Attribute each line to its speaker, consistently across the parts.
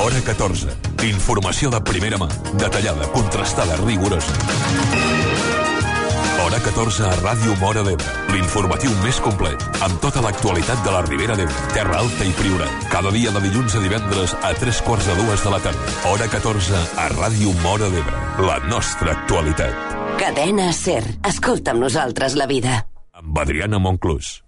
Speaker 1: Hora 14. Informació de primera mà, detallada, contrastada, rigorosa. Hora 14 a Ràdio Móra d'Ebre. L'informatiu més complet, amb tota l'actualitat de la Ribera d'Ebre, Terra Alta i Priorat. Cada dia de dilluns a divendres a 3:45 de la tarda. Hora 14 a Ràdio Móra d'Ebre. La nostra actualitat.
Speaker 2: Cadena SER. Escolta amb nosaltres la vida.
Speaker 1: Amb Adriana Monclús.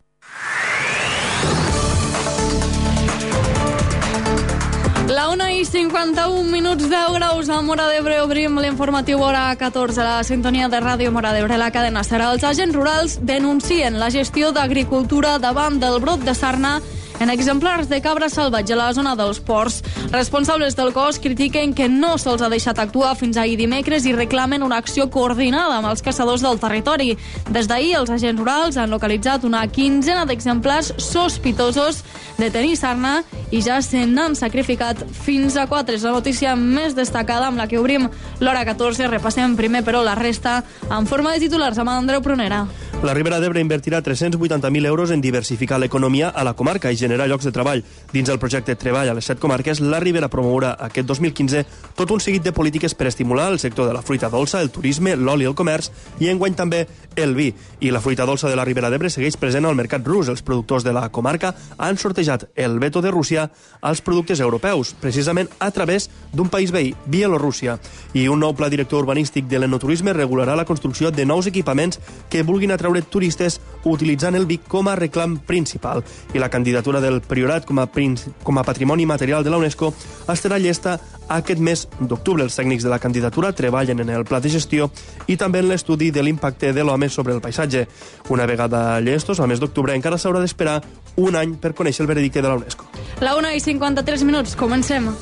Speaker 3: La 1:51, 10 graus a Móra d'Ebre. Obrim l'informatiu Hora 14, la sintonia de Ràdio Móra d'Ebre, la cadena SER. Els agents rurals denuncien la gestió d'agricultura davant del brot de sarna en exemplars de cabra salvatge a la zona dels ports. Responsables del cos critiquen que no se'ls ha deixat actuar fins ahir dimecres i reclamen una acció coordinada amb els caçadors del territori. Des d'ahir, els agents rurals han localitzat una quinzena d'exemplars sospitosos de tenir sarna i ja se n'han sacrificat fins a 4. És la notícia més destacada amb la que obrim l'Hora 14. Repassem primer, però, la resta en forma de titulars amb Andreu Prunera.
Speaker 4: La Ribera d'Ebre invertirà 380.000 euros en diversificar l'economia a la comarca i generar llocs de treball. Dins el projecte Treball a les 7 comarques, la Ribera promourà aquest 2015 tot un seguit de polítiques per estimular el sector de la fruita dolça, el turisme, l'oli i el comerç, i enguany també el vi. I la fruita dolça de la Ribera d'Ebre segueix present al mercat rus. Els productors de la comarca han sortejat el veto de Rússia als productes europeus, precisament a través d'un país veí, Bielorússia. I un nou pla director urbanístic de l'enoturisme regularà la construcció de nous equipaments que vulguin atraure turistes utilitzant el vi com a reclam principal. I la candidatura del Priorat com a patrimoni material de la UNESCO estarà llesta aquest mes d'octubre. Els tècnics de la candidatura treballen en el pla de gestió i també en l'estudi de l'impacte de l'home sobre el paisatge. Una vegada llestos, al mes d'octubre encara s'haurà d'esperar un any per conèixer el veredicte de la UNESCO.
Speaker 3: La 1:53, comencem.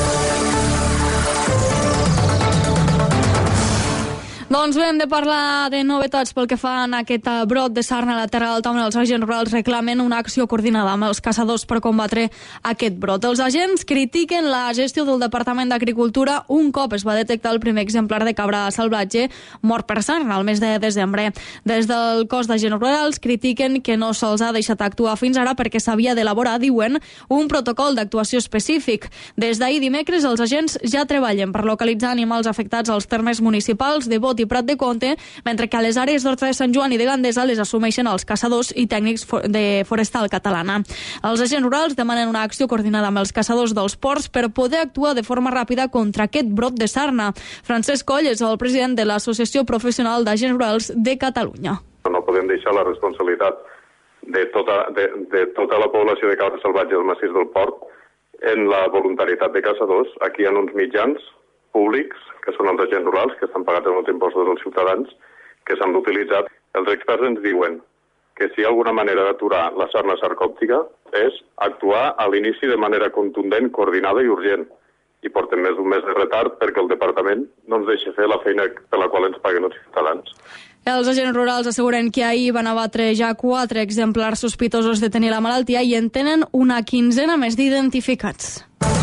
Speaker 3: Doncs bé, hem de parlar de novetats pel que fa en aquest brot de sarna a la Terra Alta, on els agents rurals reclamen una acció coordinada amb els caçadors per combatre aquest brot. Els agents critiquen la gestió del Departament d'Agricultura un cop es va detectar el primer exemplar de cabra salvatge mort per sarna al mes de desembre. Des del cos d'agents rurals critiquen que no se'ls ha deixat actuar fins ara perquè s'havia d'elaborar, diuen, un protocol d'actuació específic. Des d'ahir dimecres els agents ja treballen per localitzar animals afectats als termes municipals de Bot i Prat de Comte, mentre que a les àrees d'Horta de Sant Joan i de Gandesa les assumeixen els caçadors i tècnics de Forestal Catalana. Els agents rurals demanen una acció coordinada amb els caçadors dels ports per poder actuar de forma ràpida contra aquest brot de sarna. Francesc Coll és el president de l'Associació Professional d'Agents Rurals de Catalunya.
Speaker 5: No podem deixar la responsabilitat de tota la població de cabra salvatge del massís del port en la voluntarietat de caçadors. Aquí hi ha uns mitjans públics, que són els agents rurals, que estan pagats amb els impostos dels ciutadans, que s'han d'utilitzar. Els experts ens diuen que si hi ha alguna manera d'aturar la sarna sarcòptica és actuar a l'inici de manera contundent, coordinada i urgent. I portem més d'un mes de retard perquè el departament no ens deixa fer la feina per la qual ens paguen els ciutadans.
Speaker 3: Els agents rurals asseguren que ahir van abatre ja 4 exemplars sospitosos de tenir la malaltia i en tenen una quinzena més d'identificats.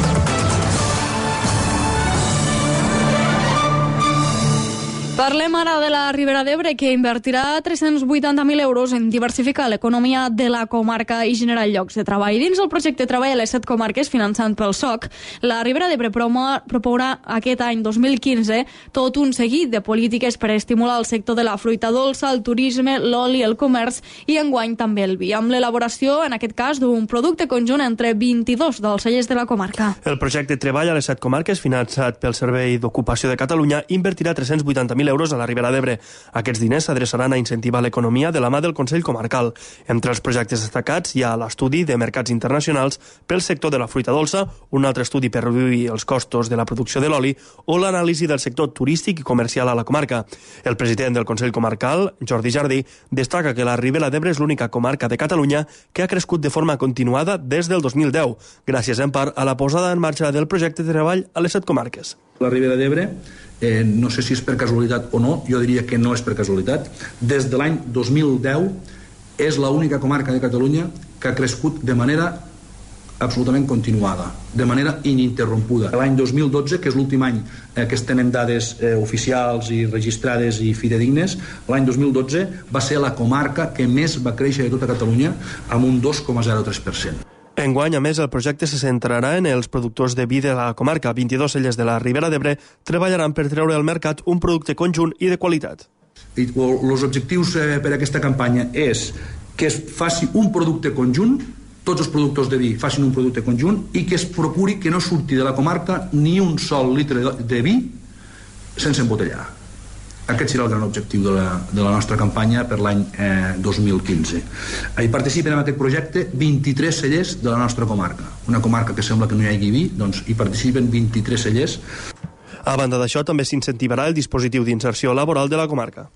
Speaker 3: Parlem ara de la Ribera d'Ebre, que invertirà 380.000 euros en diversificar l'economia de la comarca i generar llocs de treball. Dins el projecte Treball a les 7 comarques, finançant pel SOC, la Ribera d'Ebre promourà aquest any 2015 tot un seguit de polítiques per estimular el sector de la fruita dolça, el turisme, l'oli, el comerç i enguany també el vi, amb l'elaboració, en aquest cas, d'un producte conjunt entre 22 dels cellers de la comarca.
Speaker 4: El projecte Treball a les 7 comarques, finançat pel Servei d'Ocupació de Catalunya, invertirà 380.000 euros a la Ribera d'Ebre. Aquests diners s'adreçaran a incentivar l'economia de la mà del Consell Comarcal. Entre els projectes destacats hi ha l'estudi de mercats internacionals pel sector de la fruita dolça, un altre estudi per reduir els costos de la producció de l'oli o l'anàlisi del sector turístic i comercial a la comarca. El president del Consell Comarcal, Jordi Jardí, destaca que la Ribera d'Ebre és l'única comarca de Catalunya que ha crescut de forma continuada des del 2010, gràcies en part a la posada en marxa del projecte de treball a les 7 comarques.
Speaker 6: La Ribera d'Ebre, no sé si és per casualitat o no, jo diria que no és per casualitat, des de l'any 2010 és l'única comarca de Catalunya que ha crescut de manera absolutament continuada, de manera ininterrompuda. L'any 2012, que és l'últim any que tenen dades oficials i registrades i fidedignes, l'any 2012 va ser la comarca que més va créixer de tota Catalunya amb un 2,03%.
Speaker 4: Enguany, a més, el projecte se centrarà en els productors de vi de la comarca. 22 cellers de la Ribera d'Ebre treballaran per treure al mercat un producte conjunt i de qualitat.
Speaker 6: Els objectius per a aquesta campanya és que es faci un producte conjunt, tots els productors de vi facin un producte conjunt i que es procuri que no surti de la comarca ni un sol litre de vi sense embotellar. Aquest serà el gran objectiu de la nostra campanya per l'any 2015. Hi participen en aquest projecte 23 cellers de la nostra comarca. Una comarca que sembla que no hi hagi vi, doncs hi participen 23 cellers.
Speaker 4: A banda d'això, també s'incentivarà el dispositiu d'inserció laboral de la comarca.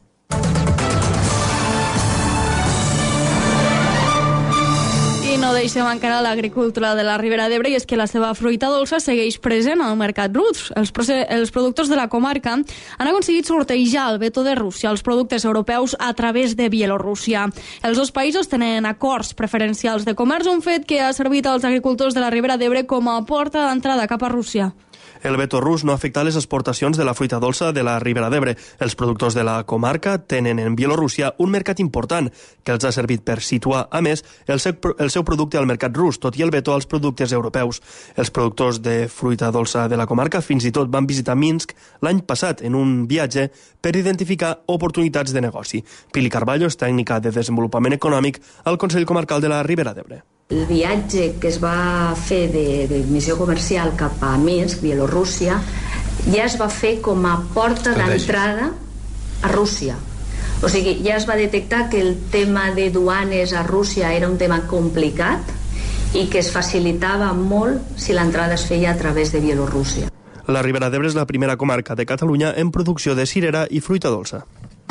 Speaker 3: I no deixem encara l'agricultura de la Ribera d'Ebre, i és que la seva fruita dolça segueix present al mercat rus. Els productors de la comarca han aconseguit sortejar el veto de Rússia als productes europeus a través de Bielorússia. Els dos països tenen acords preferencials de comerç, un fet que ha servit als agricultors de la Ribera d'Ebre com a porta d'entrada cap a Rússia.
Speaker 4: El veto rus no ha afectat les exportacions de la fruita dolça de la Ribera d'Ebre. Els productors de la comarca tenen en Bielorússia un mercat important que els ha servit per situar, a més, el seu producte al mercat rus, tot i el veto als productes europeus. Els productors de fruita dolça de la comarca fins i tot van visitar Minsk l'any passat en un viatge per identificar oportunitats de negoci. Pili Carballo és tècnica de desenvolupament econòmic al Consell Comarcal de la Ribera d'Ebre.
Speaker 7: El viatge que es va fer de missió comercial cap a Minsk, Bielorússia, ja es va fer com a porta d'entrada a Rússia. O sigui, ja es va detectar que el tema de duanes a Rússia era un tema complicat i que es facilitava molt si l'entrada es feia a través de Bielorússia.
Speaker 4: La Ribera d'Ebre és la primera comarca de Catalunya en producció de cirera i fruita dolça.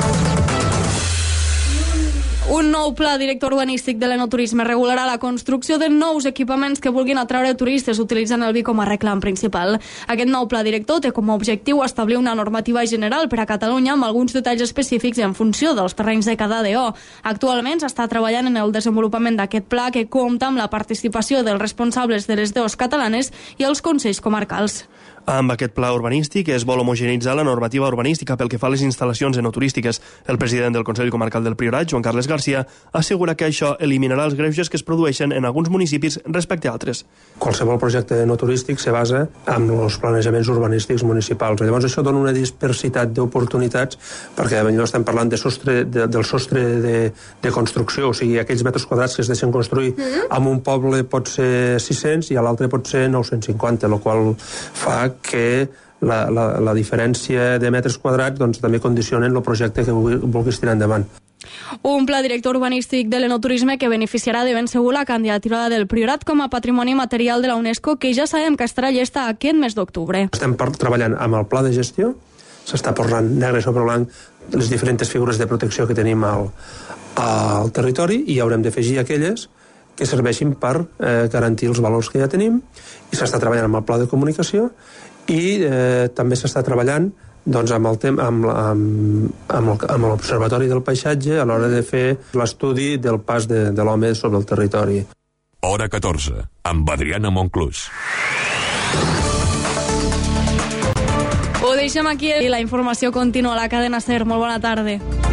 Speaker 3: Un nou pla director urbanístic de l'enoturisme regularà la construcció de nous equipaments que vulguin atraure turistes utilitzant el vi com a reclam principal. Aquest nou pla director té com a objectiu establir una normativa general per a Catalunya amb alguns detalls específics en funció dels terrenys de cada DO. Actualment s'està treballant en el desenvolupament d'aquest pla, que compta amb la participació dels responsables de les DOs catalanes i els consells comarcals.
Speaker 4: Amb aquest pla urbanístic es vol homogeneitzar la normativa urbanística pel que fa a les instal·lacions enoturístiques. El president del Consell Comarcal del Priorat, Joan Carles Garcia, assegura que això eliminarà els greuges que es produeixen en alguns municipis respecte a altres.
Speaker 8: Qualsevol projecte enoturístic se basa en els planejaments urbanístics municipals. Llavors això dona una dispersitat d'oportunitats, perquè potser estem parlant del sostre de construcció, o sigui, aquells metres quadrats que es deixen construir en un poble pot ser 600 i a l'altre pot ser 950, el qual fa que la diferència de metres quadrats doncs, també condicionen el projecte que vulguis tirar endavant.
Speaker 3: Un pla director urbanístic de l'enoturisme que beneficiarà de ben segur la candidatura del Priorat com a patrimoni material de la UNESCO, que ja sabem que estarà llesta aquest mes d'octubre.
Speaker 8: Estem treballant amb el pla de gestió, s'està posant negre sobre blanc les diferents figures de protecció que tenim al territori i haurem d'afegir aquelles que serveixin per garantir els valors que ja tenim, i s'està treballant amb el pla de comunicació i també s'està treballant doncs, amb l'Observatori del Paisatge a l'hora de fer l'estudi del pas de l'home sobre el territori.
Speaker 1: Hora 14, amb Adriana Monclús.
Speaker 3: Ho deixem aquí i la informació continua a la cadena SER. Molt bona tarda.